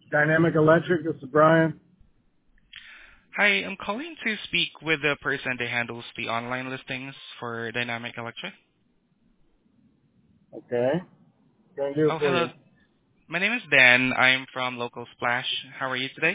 Dynamic Electric, this is Brian. Hi, I'm calling to speak with the person that handles the online listings for Dynamic Electric. Okay. Gonna do it Oh, for hello. you. My name is Dan. I'm from Local Splash. How are you today?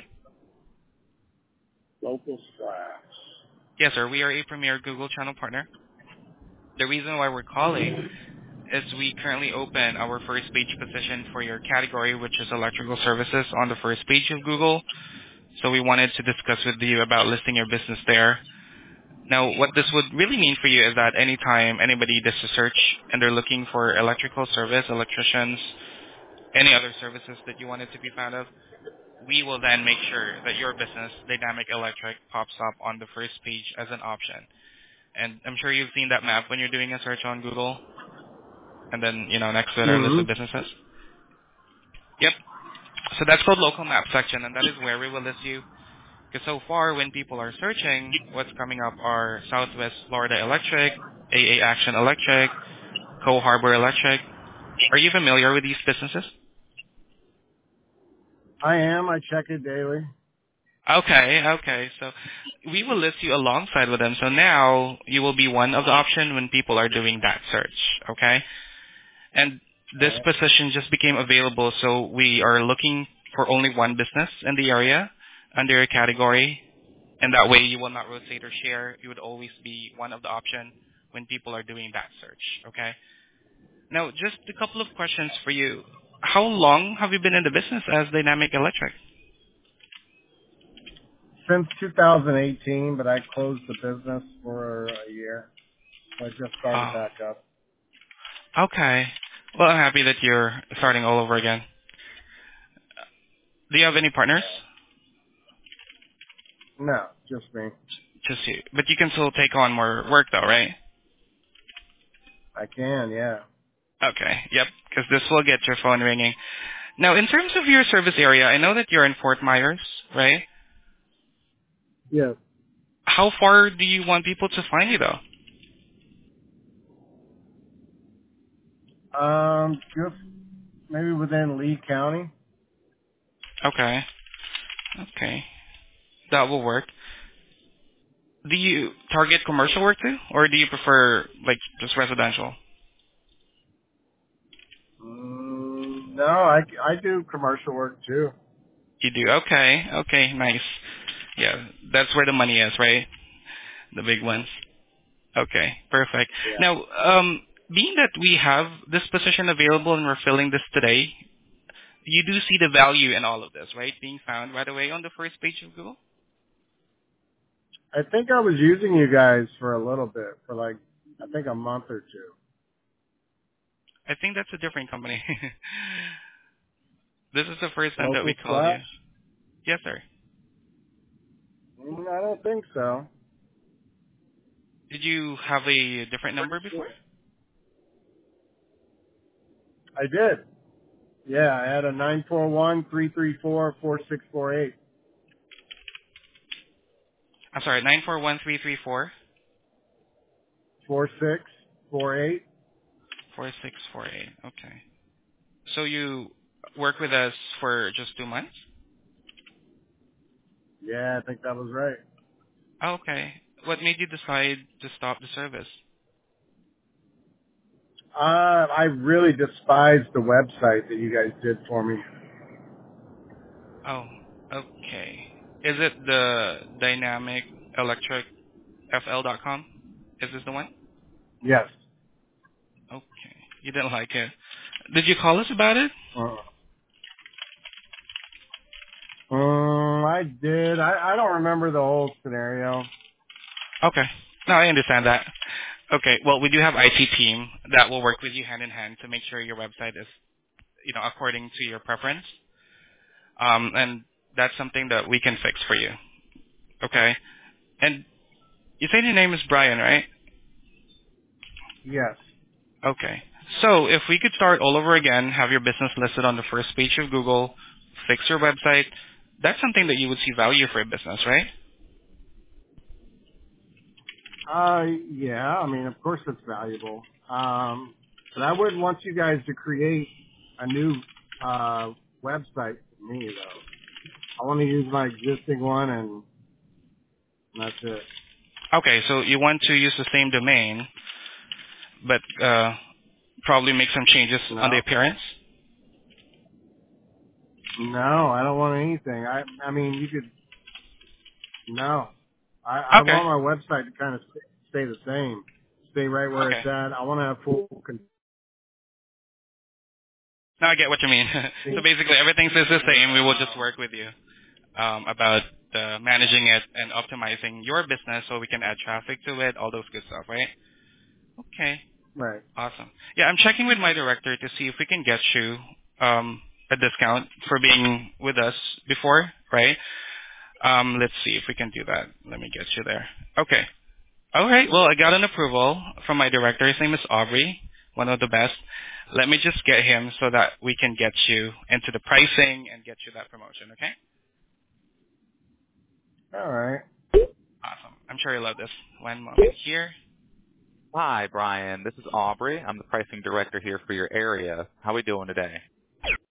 Local Splash. Yes, sir. We are a premier Google channel partner. The reason why we're calling is we currently open our first page position for your category, which is electrical services, on the first page of Google. So we wanted to discuss with you about listing your business there. Now, what this would really mean for you is that anytime anybody does a search and they're looking for electrical service, electricians, any other services that you wanted to be found of, we will then make sure that your business, Dynamic Electric, pops up on the first page as an option. And I'm sure you've seen that map when you're doing a search on Google, and then, next to it are Mm-hmm. listed businesses. Yep. So that's called local map section, and that is where we will list you. Because so far, when people are searching, what's coming up are Southwest Florida Electric, AA Action Electric, Co-Harbor Electric. Are you familiar with these businesses? I am. I check it daily. Okay. So we will list you alongside with them. So now you will be one of the option when people are doing that search. Okay. And All this right. position just became available, so we are looking for only one business in the area under a category, and that way you will not rotate or share. You would always be one of the option when people are doing that search. Okay. Now, just a couple of questions for you. How long have you been in the business as Dynamic Electric? Since 2018, but I closed the business for a year. So I just started Oh, back up. okay. Well, I'm happy that you're starting all over again. Do you have any partners? No, just me. Just you. But you can still take on more work though, right? I can, yeah. Okay. Yep. Because this will get your phone ringing. Now, in terms of your service area, I know that you're in Fort Myers, right? Yes. How far do you want people to find you though? Just maybe within Lee County. Okay. Okay. That will work. Do you target commercial work too? Or do you prefer like just residential? No, I do commercial work too. You do. Okay. Okay. Nice. Yeah. That's where the money is, right? The big ones. Okay. Perfect. Yeah. Now, being that we have this position available and we're filling this today, you do see the value in all of this, right? Being found right away on the first page of Google? I think I was using you guys for a little bit, for like, I think a month or two. I think that's a different company. This is the first time that Local we called you. Splash? Yes, sir. I don't think so. Did you have a different Pretty number before? sure. I did. Yeah, I had a 941-334-4648. I'm sorry, 941-334-4648. 4648? Okay. So you work with us for just 2 months? Yeah, I think that was right. Okay. What made you decide to stop the service? I really despise the website that you guys did for me. Oh, okay. Is it the dynamicelectricfl.com? Is this the one? Yes. Okay. You didn't like it. Did you call us about it? Uh, I did. I don't remember the whole scenario. Okay. No, I understand that. Okay. Well, we do have IT team that will work with you hand in hand to make sure your website is, according to your preference. And that's something that we can fix for you. Okay. And you said your name is Brian, right? Yes. Okay. So if we could start all over again, have your business listed on the first page of Google, fix your website, that's something that you would see value for a business, right? Yeah, I mean, of course it's valuable. But I would want you guys to create a new, website for me though. I want to use my existing one, and that's it. Okay, so you want to use the same domain, but probably make some changes on the No, appearance? no, I don't want anything. I mean, you could. No, I Okay. want my website to kind of stay the same, stay right where Okay. it's at. I want to have full Now I get what you mean. So control. basically everything is the same. We will just work with you about managing it and optimizing your business so we can add traffic to it, all those good stuff, right? Okay. Right. Awesome. Yeah, I'm checking with my director to see if we can get you a discount for being with us before, right? Let's see if we can do that. Let me get you there. Okay. All right. Well, I got an approval from my director. His name is Aubrey, one of the best. Let me just get him so that we can get you into the pricing and get you that promotion, okay? All right. Awesome. I'm sure you love this. One moment here. Hi, Brian. This is Aubrey. I'm the pricing director here for your area. How are we doing today?